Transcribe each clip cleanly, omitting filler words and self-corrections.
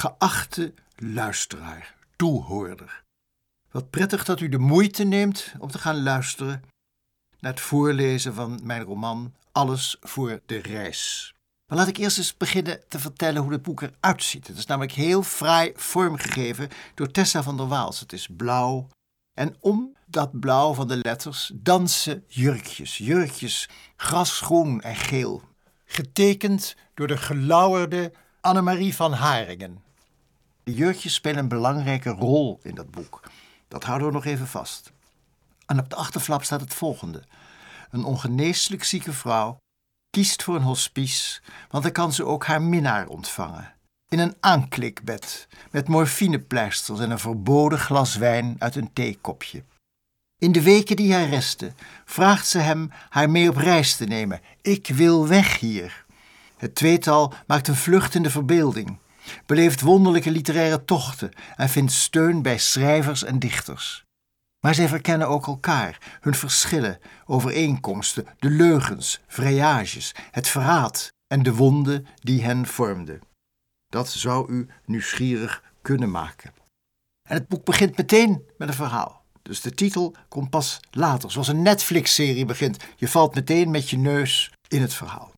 Geachte luisteraar, toehoorder. Wat prettig dat u de moeite neemt om te gaan luisteren naar het voorlezen van mijn roman Alles voor de reis. Maar laat ik eerst eens beginnen te vertellen hoe het boek eruit ziet. Het is namelijk heel fraai vormgegeven door Tessa van der Waals. Het is blauw en om dat blauw van de letters dansen jurkjes. Jurkjes grasgroen en geel. Getekend door de gelauwerde Annemarie van Haringen. De jurkjes spelen een belangrijke rol in dat boek. Dat houden we nog even vast. En op de achterflap staat het volgende. Een ongeneeslijk zieke vrouw kiest voor een hospice, want dan kan ze ook haar minnaar ontvangen. In een aanklikbed met morfinepleisters en een verboden glas wijn uit een theekopje. In de weken die haar resten vraagt ze hem haar mee op reis te nemen. Ik wil weg hier. Het tweetal maakt een vlucht in de verbeelding, beleeft wonderlijke literaire tochten en vindt steun bij schrijvers en dichters. Maar zij verkennen ook elkaar, hun verschillen, overeenkomsten, de leugens, vrijages, het verraad en de wonden die hen vormden. Dat zou u nieuwsgierig kunnen maken. En het boek begint meteen met een verhaal. Dus de titel komt pas later, zoals een Netflix-serie begint. Je valt meteen met je neus in het verhaal.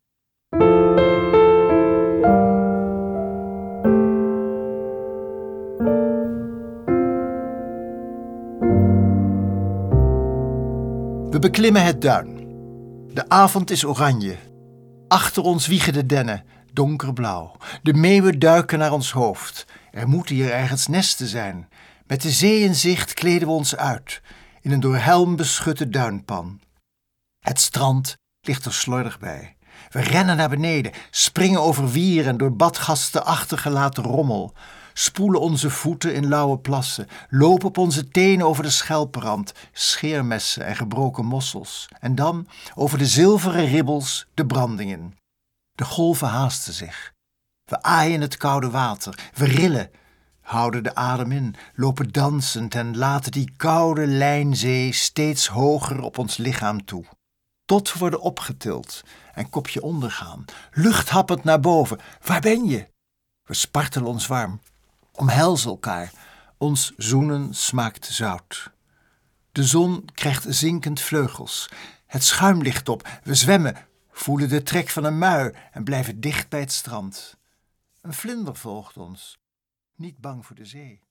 We beklimmen het duin. De avond is oranje. Achter ons wiegen de dennen, donkerblauw. De meeuwen duiken naar ons hoofd. Er moeten hier ergens nesten zijn. Met de zee in zicht kleden we ons uit, in een door helm beschutte duinpan. Het strand ligt er slordig bij. We rennen naar beneden, springen over wieren door badgasten achtergelaten rommel, spoelen onze voeten in lauwe plassen, lopen op onze tenen over de schelpenrand, scheermessen en gebroken mossels, en dan over de zilveren ribbels de brandingen. De golven haasten zich. We aaien het koude water, we rillen, houden de adem in, lopen dansend en laten die koude lijnzee steeds hoger op ons lichaam toe. Tot we worden opgetild en kopje ondergaan, luchthappend naar boven. Waar ben je? We spartelen ons warm, omhelzen elkaar. Ons zoenen smaakt zout. De zon krijgt zinkend vleugels. Het schuim ligt op. We zwemmen, voelen de trek van een mui en blijven dicht bij het strand. Een vlinder volgt ons, niet bang voor de zee.